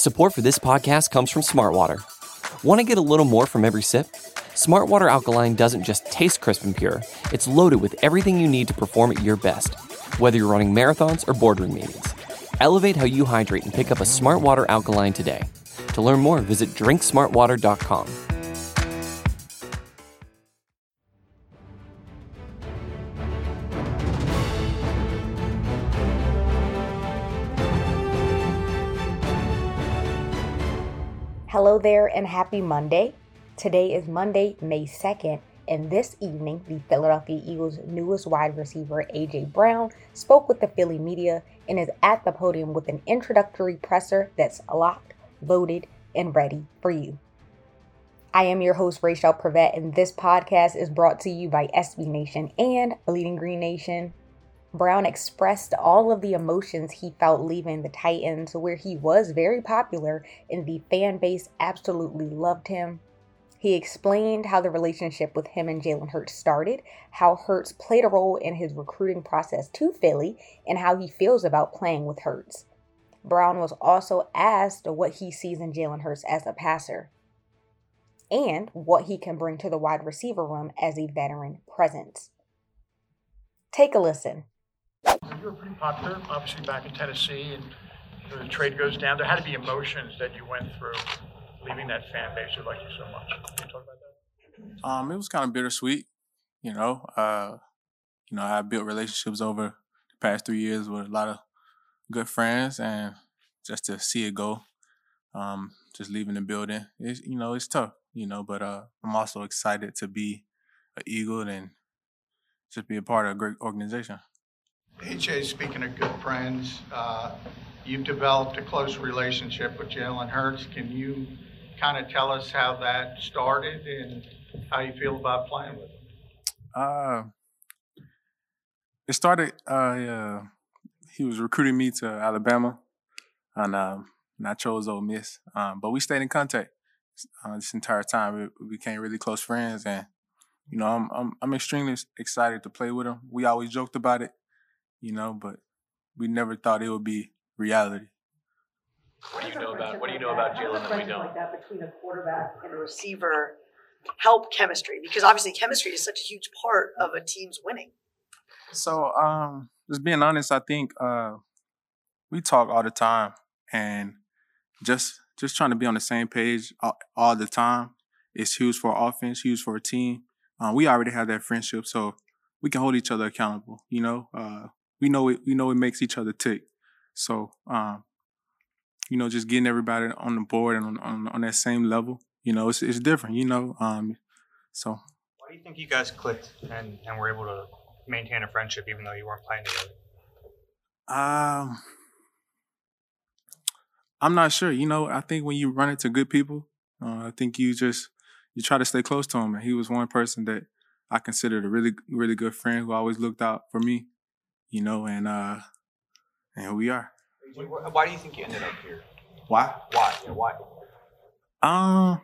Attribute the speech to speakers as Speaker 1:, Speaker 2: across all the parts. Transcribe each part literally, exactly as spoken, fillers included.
Speaker 1: Support for this podcast comes from Smartwater. Want to get a little more from every sip? Smartwater Alkaline doesn't just taste crisp and pure, it's loaded with everything you need to perform at your best, whether you're running marathons or boardroom meetings. Elevate how you hydrate and pick up a Smartwater Alkaline today. To learn more, visit drink smartwater dot com.
Speaker 2: Hello there and happy Monday. Today is Monday, May second, and this evening, the Philadelphia Eagles' newest wide receiver, A J. Brown, spoke with the Philly media and is at the podium with an introductory presser that's locked, loaded, and ready for you. I am your host, Rachel Prevet, and this podcast is brought to you by S B Nation and Bleeding Green Nation. Brown expressed all of the emotions he felt leaving the Titans, where he was very popular and the fan base absolutely loved him. He explained how the relationship with him and Jalen Hurts started, how Hurts played a role in his recruiting process to Philly, and how he feels about playing with Hurts. Brown was also asked what he sees in Jalen Hurts as a passer and what he can bring to the wide receiver room as a veteran presence. Take a listen.
Speaker 3: You were pretty popular, obviously, back in Tennessee, and the trade goes down. There had to be emotions that you went through leaving that fan base who liked you so much. Can you talk about that?
Speaker 4: Um, it was kind of bittersweet, you know. Uh, you know, I built relationships over the past three years with a lot of good friends, and just to see it go, um, just leaving the building, it's, you know, it's tough, you know. But uh, I'm also excited to be an Eagle and just be a part of a great organization.
Speaker 3: A J, speaking of good friends, uh, you've developed a close relationship with Jalen Hurts. Can you kind of tell us how that started and how you feel about playing with him?
Speaker 4: Uh, it started, uh, uh, he was recruiting me to Alabama, and, um, and I chose Ole Miss. Um, but we stayed in contact uh, this entire time. We, we became really close friends, and, you know, I'm, I'm, I'm extremely excited to play with him. We always joked about it, you know, but we never thought it would be reality.
Speaker 5: What do you know about what do you know about Jalen that we don't?
Speaker 6: Like that between a quarterback and a receiver help chemistry? Because obviously chemistry is such a huge part of a team's winning.
Speaker 4: So, um, just being honest, I think uh, we talk all the time, and just just trying to be on the same page all, all the time is huge for our offense, huge for our team. Uh, we already have that friendship, so we can hold each other accountable. You know, uh, we know it. We know it makes each other tick. So, um, you know, just getting everybody on the board and on, on, on that same level, you know, it's it's different. You know, um, so.
Speaker 5: Why do you think you guys clicked and, and were able to maintain a friendship even though you weren't playing together?
Speaker 4: Um, I'm not sure. You know, I think when you run into good people, uh, I think you just you try to stay close to him. And he was one person that I considered a really, really good friend who always looked out for me. You know, and uh, and here we are.
Speaker 5: Why do you think you ended up here?
Speaker 4: Why?
Speaker 5: Why? Yeah, why?
Speaker 4: Um,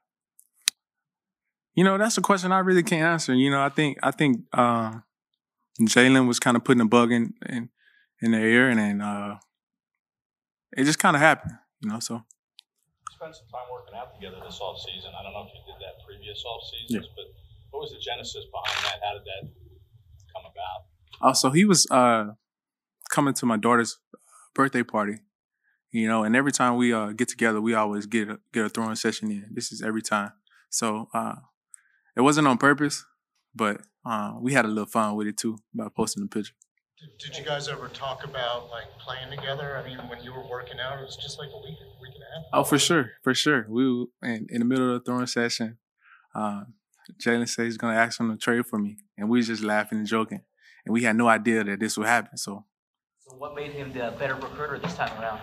Speaker 4: you know, that's a question I really can't answer. You know, I think I think uh, Jalen was kind of putting a bug in in, in the air, and then uh, it just kind of happened. You know, so.
Speaker 7: Spent some time working out together this off season. I don't know if you did that previous off seasons, yeah. But what was the genesis behind that? How did that come about?
Speaker 4: Oh, so he was uh, coming to my daughter's birthday party, you know, and every time we uh, get together, we always get a, get a throwing session in. This is every time. So uh, it wasn't on purpose, but uh, we had a little fun with it too by posting the picture.
Speaker 3: Did, did you guys ever talk about like playing together? I mean, when you were working out, it was just like a week, week and a half.
Speaker 4: Oh, for sure, for sure. We were in, in the middle of the throwing session. Uh, Jalen said he's gonna ask him to trade for me, and we were just laughing and joking. And we had no idea that this would happen. So,
Speaker 8: so what made him the better recruiter this time around?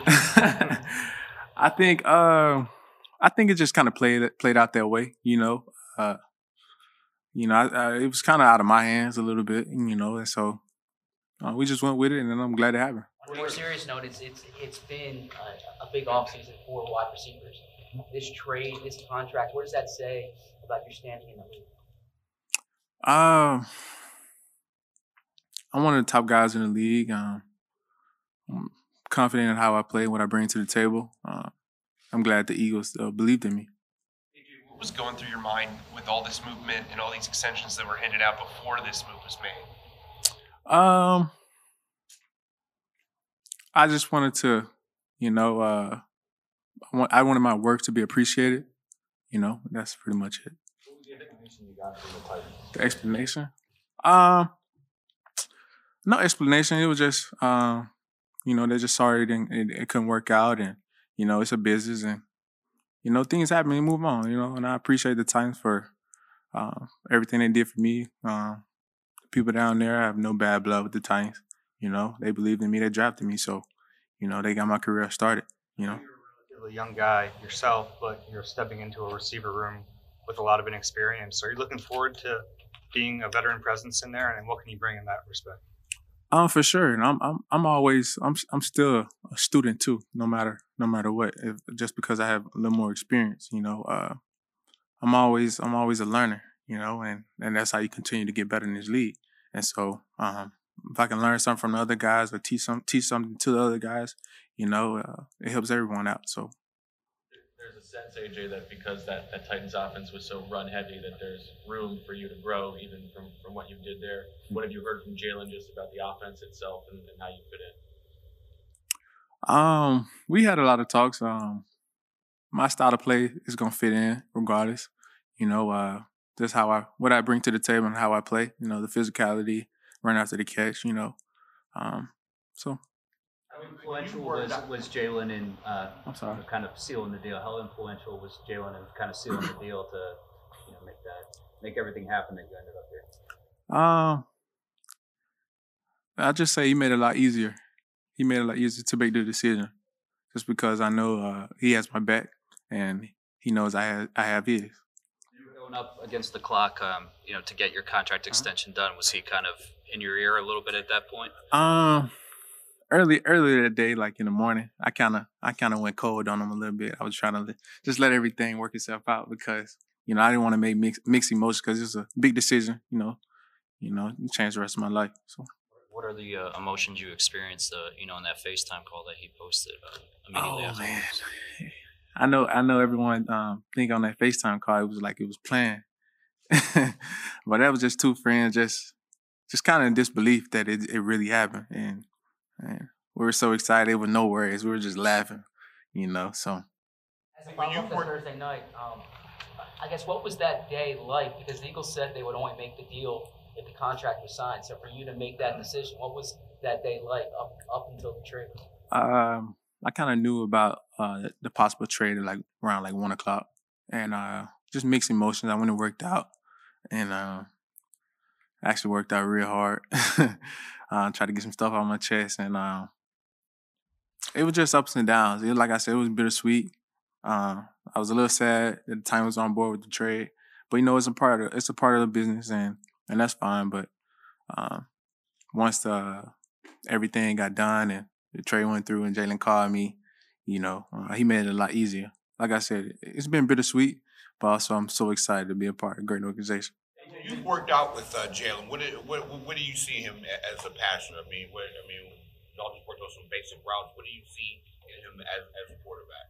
Speaker 4: I think, uh, I think it just kind of played played out that way. You know, uh, you know, I, I, it was kind of out of my hands a little bit. You know, and so uh, we just went with it, and I'm glad it happened.
Speaker 8: On a more serious note, it's it's it's been a, a big offseason for wide receivers. This trade, this contract, what does that say about your standing in the league?
Speaker 4: Um. I'm one of the top guys in the league. Um, I'm confident in how I play, what I bring to the table. Uh, I'm glad the Eagles uh, believed in me.
Speaker 9: What was going through your mind with all this movement and all these extensions that were handed out before this move was made?
Speaker 4: Um, I just wanted to, you know, uh, I, want, I wanted my work to be appreciated. You know, that's pretty much it.
Speaker 7: What was the explanation you got from the Titans?
Speaker 4: The explanation? Um, no explanation. It was just, um, you know, they're just sorry it, didn't, it, it couldn't work out, and you know, it's a business, and you know, things happen. You move on. You know, and I appreciate the Titans for uh, everything they did for me. Um, the people down there, I have no bad blood with the Titans. You know, they believed in me. They drafted me, so you know, they got my career started. You know.
Speaker 5: You're a relatively young guy yourself, but you're stepping into a receiver room with a lot of inexperience. Are you looking forward to being a veteran presence in there, and what can you bring in that respect?
Speaker 4: Um, for sure, and I'm I'm I'm always I'm I'm still a student too. No matter no matter what, if, just because I have a little more experience, you know, uh, I'm always I'm always a learner, you know, and and that's how you continue to get better in this league. And so, um, if I can learn something from the other guys or teach some teach something to the other guys, you know, uh, it helps everyone out. So.
Speaker 7: There's a sense, A J, that because that, that Titans offense was so run heavy, that there's room for you to grow even from, from what you did there. What have you heard from Jalen just about the offense itself and, and how you fit in?
Speaker 4: Um, we had a lot of talks. Um, my style of play is gonna fit in regardless. You know, uh, just how I what I bring to the table and how I play. You know, the physicality, run after the catch. You know, um, so.
Speaker 10: How influential was, was Jalen in uh,
Speaker 4: I'm sorry.
Speaker 10: kind of sealing the deal? How influential was Jalen in kind of sealing the deal to, you know, make that make everything happen that you ended up here?
Speaker 4: Um, I just say he made it a lot easier. He made it a lot easier to make the decision, just because I know uh, he has my back and he knows I have I have his.
Speaker 10: Going up against the clock, um, you know, to get your contract extension done, was he kind of in your ear a little bit at that point?
Speaker 4: Um. Early, earlier that day, like in the morning, I kind of, I kind of went cold on him a little bit. I was trying to just let everything work itself out because, you know, I didn't want to make mix, mixed emotions because it's a big decision, you know, you know, change the rest of my life. So.
Speaker 10: What are the uh, emotions you experienced, uh, you know, in that FaceTime call that he posted uh, immediately
Speaker 4: Oh
Speaker 10: after?
Speaker 4: man, I know, I know. Everyone um, think on that FaceTime call it was like it was planned, but that was just two friends, just, just kind of in disbelief that it, it really happened, and. And we were so excited with no worries. We were just laughing, you know, so.
Speaker 8: As a follow-up to Thursday night, um, I guess what was that day like? Because the Eagles said they would only make the deal if the contract was signed. So for you to make that decision, what was that day like up up until the trade?
Speaker 4: Um, I kind of knew about uh, the possible trade at like around like one o'clock, and uh, just mixed emotions. I went and worked out, and uh, actually worked out real hard. uh, tried to get some stuff out of my chest, and uh, it was just ups and downs. It, like I said, it was bittersweet. Uh, I was a little sad that the time was on board with the trade, but you know, it's a part of it's a part of the business, and and that's fine. But uh, once the everything got done and the trade went through, and Jalen called me, you know, uh, he made it a lot easier. Like I said, it's been bittersweet, but also I'm so excited to be a part of a great organization.
Speaker 11: You've worked out with uh, Jalen. What, what what do you see him as a passer? I mean, what, I mean, y'all just worked on some basic routes. What do you see in him as as a quarterback?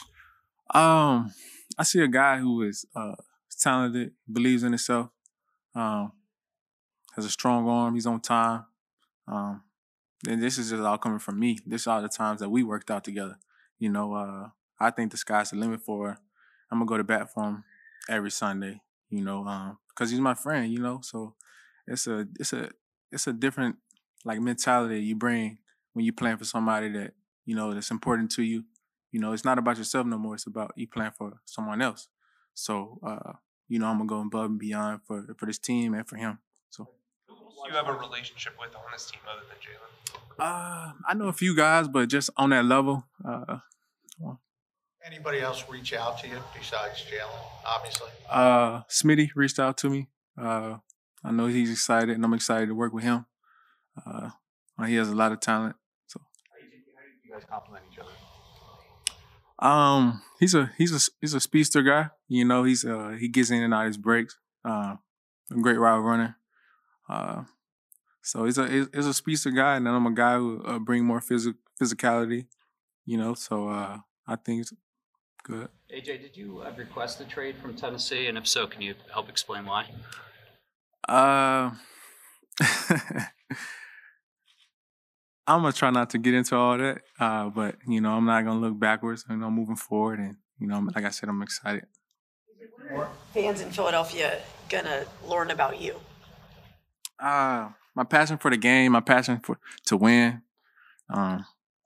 Speaker 4: Um, I see a guy who is uh, talented, believes in himself, um, has a strong arm. He's on time. Um, and this is just all coming from me. This is all the times that we worked out together. You know, uh, I think the sky's the limit for her. I'm gonna go to bat for him every Sunday. You know, um, because he's my friend. You know, so it's a it's a it's a different like mentality you bring when you're playing for somebody that you know that's important to you. You know, it's not about yourself no more. It's about you playing for someone else. So, uh, you know, I'm gonna go above and beyond for for this team and for him. So,
Speaker 9: who else do you have a relationship with on this team other than Jalen?
Speaker 4: Uh, I know a few guys, but just on that level. Uh,
Speaker 3: Anybody else reach out to you besides Jalen, obviously?
Speaker 4: Uh, Smitty reached out to me. Uh, I know he's excited, and I'm excited to work with him. Uh, he has a lot of talent. So,
Speaker 7: How do you, how do you guys complement each other?
Speaker 4: Um, he's a he's a he's a speedster guy. You know, he's uh he gets in and out of his breaks. Uh, a great route runner. Uh, so he's a he's a speedster guy, and then I'm a guy who uh, bring more physic physicality. You know, so uh, I think Good.
Speaker 10: A J, did you uh, request a trade from Tennessee? And if so, can you help explain why?
Speaker 4: Uh, I'm going to try not to get into all that. Uh, but, you know, I'm not going to look backwards. You know, moving forward. And, you know, like I said, I'm excited.
Speaker 6: Fans in Philadelphia gonna learn about you?
Speaker 4: Uh, my passion for the game, my passion for to win. Um,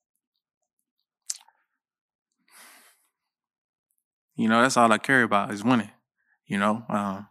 Speaker 4: you know, that's all I care about is winning. You know, um,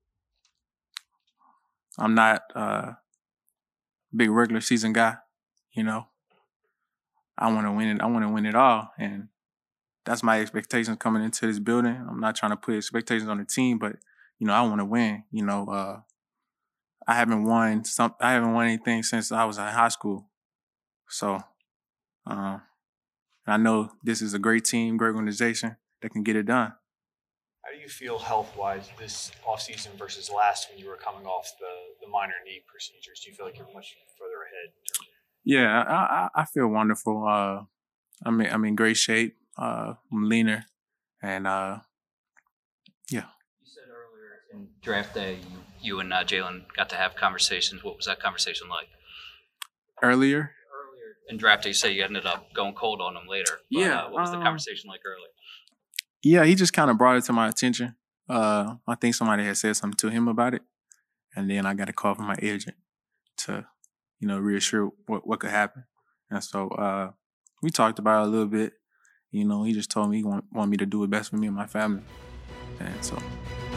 Speaker 4: I'm not a big regular season guy. You know, I want to win it. I want to win it all, and that's my expectations coming into this building. I'm not trying to put expectations on the team, but you know, I want to win. You know, uh, I haven't won some. I haven't won anything since I was in high school. So, um, I know this is a great team, great organization that can get it done.
Speaker 12: How do you feel health-wise this offseason versus last when you were coming off the, the minor knee procedures? Do you feel like you're much further ahead?
Speaker 4: Yeah, I, I, I feel wonderful. Uh, I'm in, I'm in great shape. Uh, I'm leaner, and uh, yeah.
Speaker 10: You said earlier in draft day, you, you and uh, Jalen got to have conversations. What was that conversation like?
Speaker 4: Earlier?
Speaker 10: Earlier in draft day, you say you ended up going cold on him later. But,
Speaker 4: yeah.
Speaker 10: Uh, what was
Speaker 4: um,
Speaker 10: the conversation like earlier?
Speaker 4: Yeah, he just kind of brought it to my attention. Uh, I think somebody had said something to him about it, and then I got a call from my agent to, you know, reassure what, what could happen. And so uh, we talked about it a little bit. You know, he just told me he want, want me to do it best for me and my family. And so.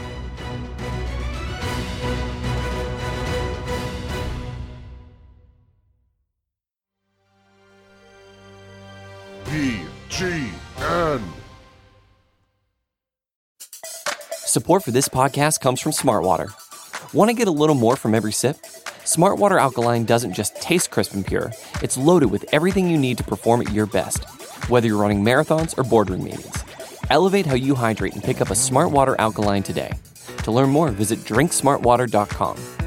Speaker 13: P G N.
Speaker 1: Support for this podcast comes from Smartwater. Want to get a little more from every sip? Smartwater Alkaline doesn't just taste crisp and pure, it's loaded with everything you need to perform at your best. Whether you're running marathons or boardroom meetings, elevate how you hydrate and pick up a Smartwater Alkaline today. To learn more, visit drink smart water dot com.